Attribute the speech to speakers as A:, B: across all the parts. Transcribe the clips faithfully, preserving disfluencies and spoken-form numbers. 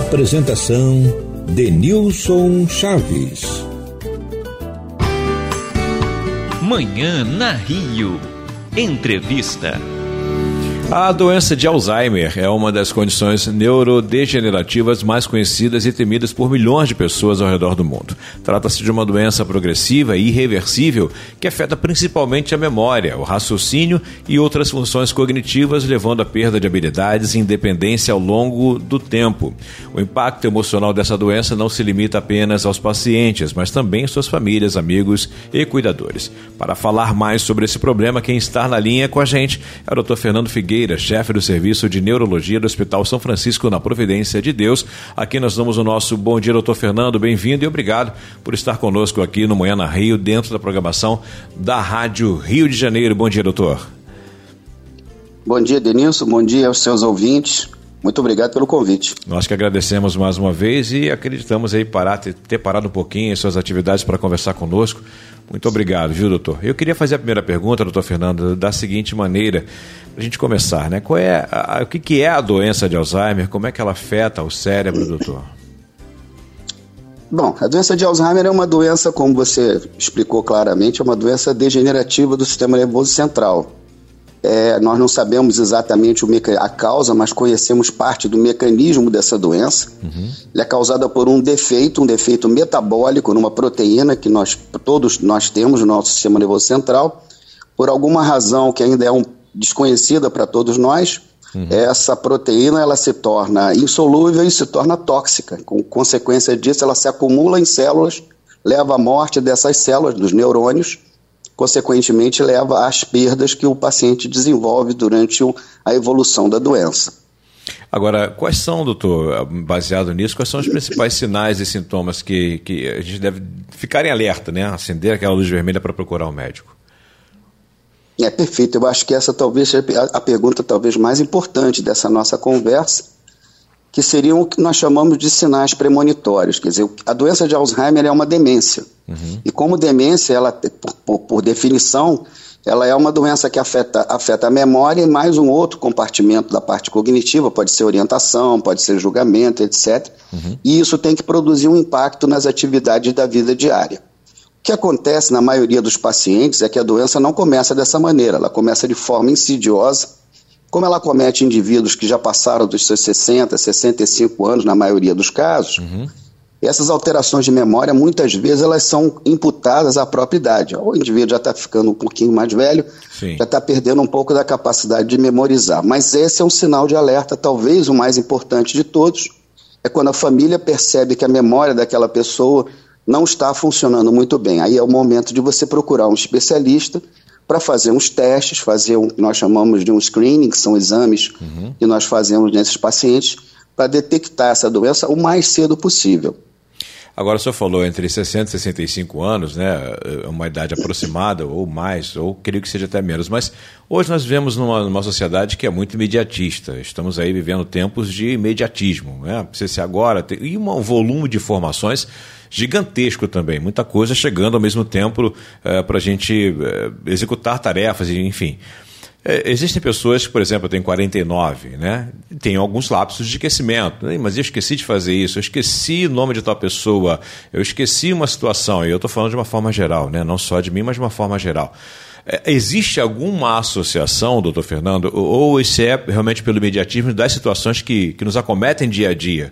A: Apresentação Denilson Chaves.
B: Manhã na Rio. Entrevista.
C: A doença de Alzheimer é uma das condições neurodegenerativas mais conhecidas e temidas por milhões de pessoas ao redor do mundo. Trata-se de uma doença progressiva e irreversível que afeta principalmente a memória, o raciocínio e outras funções cognitivas, levando à perda de habilidades e independência ao longo do tempo. O impacto emocional dessa doença não se limita apenas aos pacientes, mas também suas famílias, amigos e cuidadores. Para falar mais sobre esse problema, quem está na linha com a gente é o doutor Fernando Figueiredo, chefe do Serviço de Neurologia do Hospital São Francisco, na Providência de Deus. Aqui nós damos o nosso bom dia, doutor Fernando, bem-vindo e obrigado por estar conosco aqui no Manhã na Rio, dentro da programação da Rádio Rio de Janeiro. Bom dia, doutor.
D: Bom dia, Denilson, bom dia aos seus ouvintes. Muito obrigado pelo convite.
C: Nós que agradecemos mais uma vez e acreditamos aí parar, ter, ter parado um pouquinho em suas atividades para conversar conosco. Muito obrigado, viu, doutor? Eu queria fazer a primeira pergunta, doutor Fernando, da seguinte maneira, para a gente começar, né? Qual é a, a, o que, que é a doença de Alzheimer? Como é que ela afeta o cérebro, doutor?
D: Bom, a doença de Alzheimer é uma doença, como você explicou claramente, é uma doença degenerativa do sistema nervoso central. É, nós não sabemos exatamente o meca... a causa, mas conhecemos parte do mecanismo dessa doença. Uhum. Ela é causada por um defeito, um defeito metabólico numa proteína que nós, todos nós temos no nosso sistema nervoso central. Por alguma razão que ainda é um, desconhecida para todos nós, uhum. essa proteína ela se torna insolúvel e se torna tóxica. Com consequência disso, ela se acumula em células, leva à morte dessas células, dos neurônios, consequentemente leva às perdas que o paciente desenvolve durante a evolução da doença.
C: Agora, quais são, doutor, baseado nisso, quais são os principais sinais e sintomas que, que a gente deve ficar em alerta, né? Acender aquela luz vermelha para procurar o médico?
D: É perfeito, eu acho que essa talvez seja a pergunta talvez mais importante dessa nossa conversa, que seriam o que nós chamamos de sinais premonitórios. Quer dizer, a doença de Alzheimer é uma demência. Uhum. E como demência, ela, por, por, por definição, ela é uma doença que afeta, afeta a memória e mais um outro compartimento da parte cognitiva, pode ser orientação, pode ser julgamento, etcétera. Uhum. E isso tem que produzir um impacto nas atividades da vida diária. O que acontece na maioria dos pacientes é que a doença não começa dessa maneira, ela começa de forma insidiosa. Como ela comete indivíduos que já passaram dos seus sessenta, sessenta e cinco anos, na maioria dos casos, uhum. essas alterações de memória, muitas vezes, elas são imputadas à própria idade. O indivíduo já está ficando um pouquinho mais velho, Sim. já está perdendo um pouco da capacidade de memorizar. Mas esse é um sinal de alerta, talvez o mais importante de todos, é quando a família percebe que a memória daquela pessoa não está funcionando muito bem. Aí é o momento de você procurar um especialista para fazer uns testes, fazer um que nós chamamos de um screening, que são exames uhum. que nós fazemos nesses pacientes, para detectar essa doença o mais cedo possível.
C: Agora, o senhor falou entre sessenta e sessenta e cinco anos, né, uma idade aproximada, ou mais, ou creio que seja até menos, mas hoje nós vivemos numa, numa sociedade que é muito imediatista, estamos aí vivendo tempos de imediatismo, né, precisa ser agora, tem, e um volume de informações gigantesco também, muita coisa chegando ao mesmo tempo é, para a gente é, executar tarefas, enfim. É, existem pessoas que, por exemplo, eu tenho quarenta e nove, né? Tem alguns lapsos de esquecimento, né? Mas eu esqueci de fazer isso, eu esqueci o nome de tal pessoa, eu esqueci uma situação, e eu estou falando de uma forma geral, né? Não só de mim, mas de uma forma geral. É, existe alguma associação, doutor Fernando, ou, ou isso é realmente pelo imediatismo das situações que, que nos acometem dia a dia?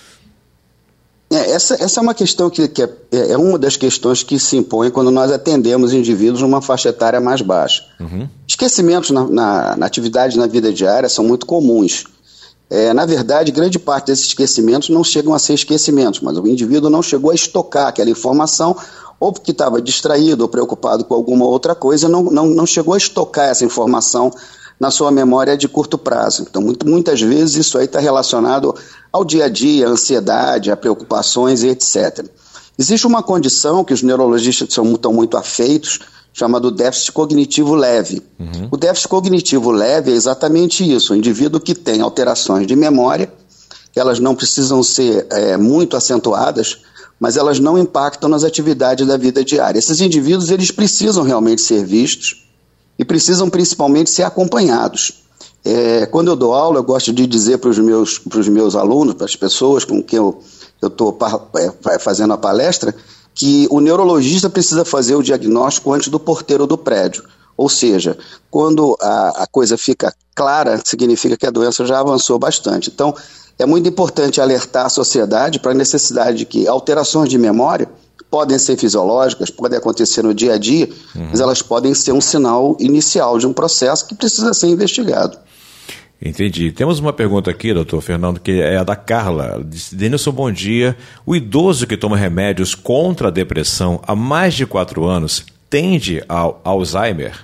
D: É, essa, essa é uma questão que, que é, é uma das questões que se impõe quando nós atendemos indivíduos numa faixa etária mais baixa. Uhum. Esquecimentos na, na, na atividade na vida diária são muito comuns. É, na verdade, grande parte desses esquecimentos não chegam a ser esquecimentos, mas o indivíduo não chegou a estocar aquela informação, ou porque estava distraído ou preocupado com alguma outra coisa, não, não, não chegou a estocar essa informação na sua memória de curto prazo. Então, muito, muitas vezes isso aí está relacionado ao dia a dia, à ansiedade, a preocupações e etcétera. Existe uma condição que os neurologistas são, estão muito afeitos, chamado déficit cognitivo leve. Uhum. O déficit cognitivo leve é exatamente isso, o indivíduo que tem alterações de memória, elas não precisam ser é, muito acentuadas, mas elas não impactam nas atividades da vida diária. Esses indivíduos, eles precisam realmente ser vistos e precisam principalmente ser acompanhados. É, quando eu dou aula, eu gosto de dizer para os meus, pros meus alunos, para as pessoas com quem eu estou é, fazendo a palestra, que o neurologista precisa fazer o diagnóstico antes do porteiro do prédio. Ou seja, quando a, a coisa fica clara, significa que a doença já avançou bastante. Então, é muito importante alertar a sociedade para a necessidade de que alterações de memória podem ser fisiológicas, podem acontecer no dia a dia, uhum. mas elas podem ser um sinal inicial de um processo que precisa ser investigado.
C: Entendi. Temos uma pergunta aqui, doutor Fernando, que é a da Carla. Denilson, bom dia. O idoso que toma remédios contra a depressão há mais de quatro anos tende ao Alzheimer?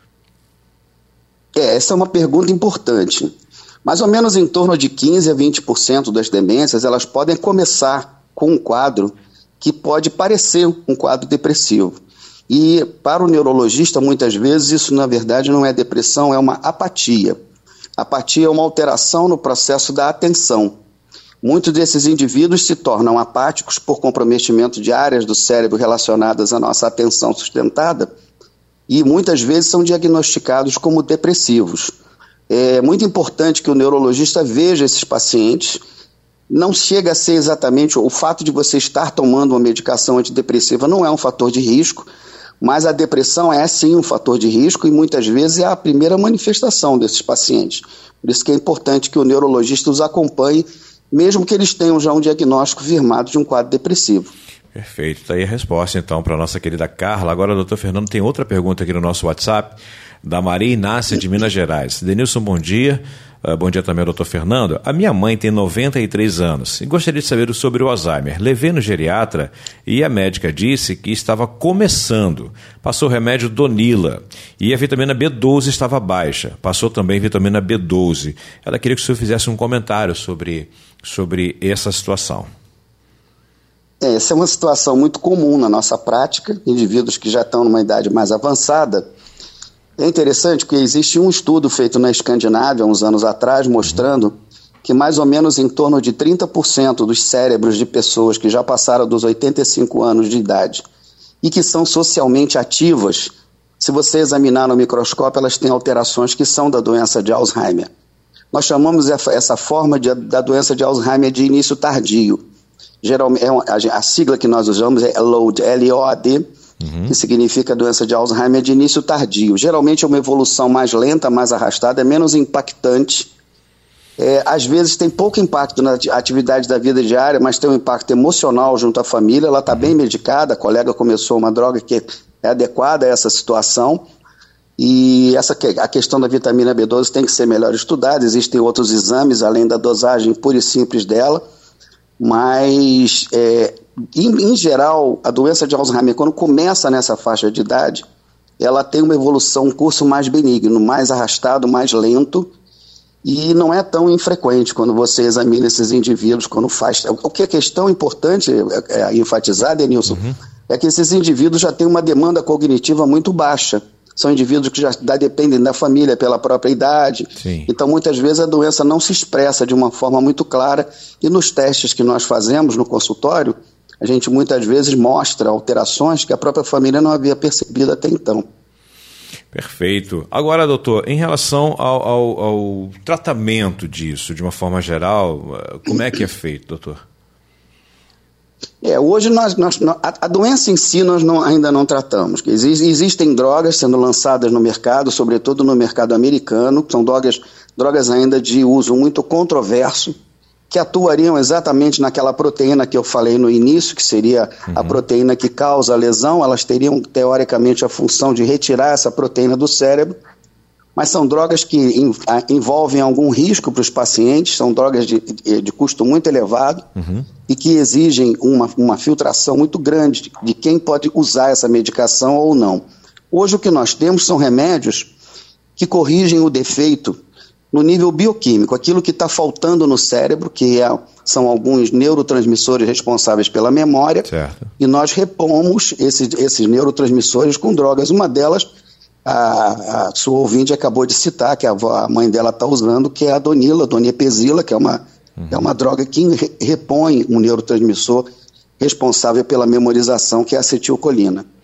D: É, essa é uma pergunta importante. Mais ou menos em torno de quinze a vinte por cento das demências, elas podem começar com um quadro que pode parecer um quadro depressivo. E para o neurologista, muitas vezes, isso na verdade não é depressão, é uma apatia. Apatia é uma alteração no processo da atenção. Muitos desses indivíduos se tornam apáticos por comprometimento de áreas do cérebro relacionadas à nossa atenção sustentada e muitas vezes são diagnosticados como depressivos. É muito importante que o neurologista veja esses pacientes. Não chega a ser exatamente o fato de você estar tomando uma medicação antidepressiva não é um fator de risco, mas a depressão é sim um fator de risco e muitas vezes é a primeira manifestação desses pacientes. Por isso que é importante que o neurologista os acompanhe, mesmo que eles tenham já um diagnóstico firmado de um quadro depressivo.
C: Perfeito, está aí a resposta então para a nossa querida Carla. Agora, doutor Fernando, tem outra pergunta aqui no nosso WhatsApp, da Maria Inácia de Minas Gerais. Denilson, bom dia. Uh, bom dia também ao doutor Fernando. A minha mãe tem noventa e três anos e gostaria de saber sobre o Alzheimer. Levei no geriatra e a médica disse que estava começando. Passou o remédio Donila e a vitamina B doze estava baixa. Passou também vitamina B doze. Ela queria que o senhor fizesse um comentário sobre, sobre essa situação.
D: É, essa é uma situação muito comum na nossa prática. Indivíduos que já estão numa idade mais avançada. É interessante porque existe um estudo feito na Escandinávia, uns anos atrás, mostrando que mais ou menos em torno de trinta por cento dos cérebros de pessoas que já passaram dos oitenta e cinco anos de idade e que são socialmente ativas, se você examinar no microscópio, elas têm alterações que são da doença de Alzheimer. Nós chamamos essa forma de, da doença de Alzheimer de início tardio. Geralmente, é uma, a, a sigla que nós usamos é L O A D, L O A D, Uhum. que significa doença de Alzheimer de início tardio. Geralmente é uma evolução mais lenta, mais arrastada, é menos impactante. É, às vezes tem pouco impacto na atividade da vida diária, mas tem um impacto emocional junto à família. Ela está bem medicada, a colega começou uma droga que é adequada a essa situação. E essa, a questão da vitamina B doze tem que ser melhor estudada. Existem outros exames, além da dosagem pura e simples dela. Mas, é, em, em geral, a doença de Alzheimer, quando começa nessa faixa de idade, ela tem uma evolução, um curso mais benigno, mais arrastado, mais lento, e não é tão infrequente quando você examina esses indivíduos, quando faz... O que é questão importante é, é enfatizar, Denilson, uhum. é que esses indivíduos já têm uma demanda cognitiva muito baixa. São indivíduos que já dependem da família pela própria idade. Sim. Então, muitas vezes, a doença não se expressa de uma forma muito clara. E nos testes que nós fazemos no consultório, a gente muitas vezes mostra alterações que a própria família não havia percebido até então.
C: Perfeito. Agora, doutor, em relação ao, ao, ao tratamento disso, de uma forma geral, como é que é feito, doutor?
D: É, hoje nós, nós, a, a doença em si nós não, ainda não tratamos. Exist, existem drogas sendo lançadas no mercado, sobretudo no mercado americano, são drogas, drogas ainda de uso muito controverso, que atuariam exatamente naquela proteína que eu falei no início, que seria uhum. a proteína que causa a lesão. Elas teriam, teoricamente, a função de retirar essa proteína do cérebro, mas são drogas que envolvem algum risco para os pacientes, são drogas de, de custo muito elevado uhum. e que exigem uma, uma filtração muito grande de, de quem pode usar essa medicação ou não. Hoje o que nós temos são remédios que corrigem o defeito no nível bioquímico, aquilo que está faltando no cérebro, que é, são alguns neurotransmissores responsáveis pela memória, certo. E nós repomos esses, esses neurotransmissores com drogas. Uma delas, a, a sua ouvinte acabou de citar, que a, avó, a mãe dela está usando, que é a Donila, Donepezila, que é uma, uhum. é uma droga que re, repõe um neurotransmissor responsável pela memorização, que é a acetilcolina.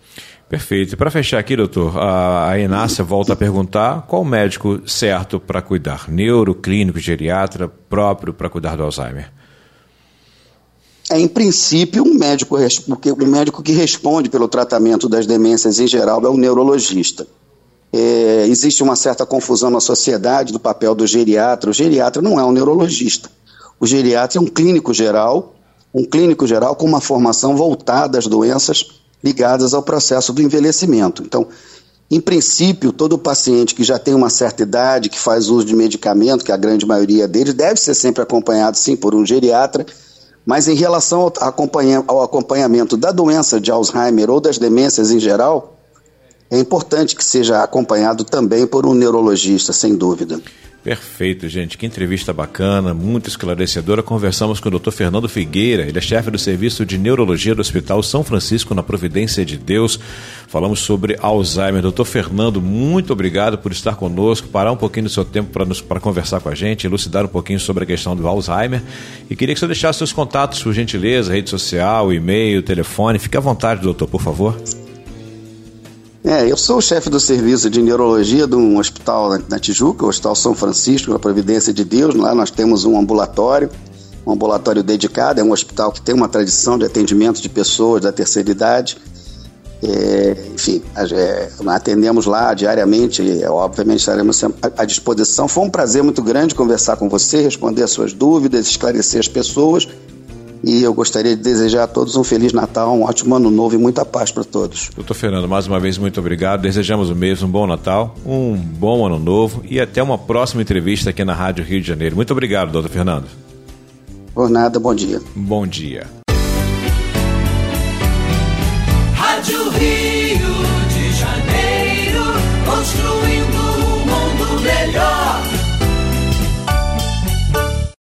C: Perfeito. E para fechar aqui, doutor, a Inácia volta a perguntar qual o médico certo para cuidar? Neuro, clínico, geriatra, próprio para cuidar do Alzheimer?
D: É, em princípio, um médico, porque o médico que responde pelo tratamento das demências em geral é o neurologista. É, existe uma certa confusão na sociedade do papel do geriatra. O geriatra não é um neurologista. O geriatra é um clínico geral, um clínico geral com uma formação voltada às doenças ligadas ao processo do envelhecimento. Então, em princípio, todo paciente que já tem uma certa idade, que faz uso de medicamento, que a grande maioria deles, deve ser sempre acompanhado, sim, por um geriatra. Mas em relação ao, acompanha, ao acompanhamento da doença de Alzheimer ou das demências em geral, é importante que seja acompanhado também por um neurologista, sem dúvida.
C: Perfeito, gente. Que entrevista bacana, muito esclarecedora. Conversamos com o doutor Fernando Figueira, ele é chefe do Serviço de Neurologia do Hospital São Francisco, na Providência de Deus. Falamos sobre Alzheimer. doutor Fernando, muito obrigado por estar conosco, parar um pouquinho do seu tempo para nos para conversar com a gente, elucidar um pouquinho sobre a questão do Alzheimer. E queria que você deixasse seus contatos, por gentileza, rede social, e-mail, telefone. Fique à vontade, doutor, por favor.
D: É, eu sou o chefe do serviço de neurologia de um hospital na Tijuca, o Hospital São Francisco, na Providência de Deus. Lá nós temos um ambulatório, um ambulatório dedicado, é um hospital que tem uma tradição de atendimento de pessoas da terceira idade. É, enfim, é, atendemos lá diariamente, é, obviamente estaremos à disposição. Foi um prazer muito grande conversar com você, responder as suas dúvidas, esclarecer as pessoas. E eu gostaria de desejar a todos um Feliz Natal, um ótimo Ano Novo e muita paz para todos.
C: doutor Fernando, mais uma vez, muito obrigado. Desejamos o mesmo um bom Natal, um bom Ano Novo e até uma próxima entrevista aqui na Rádio Rio de Janeiro. Muito obrigado, doutor Fernando.
D: Por nada, bom dia.
C: Bom dia.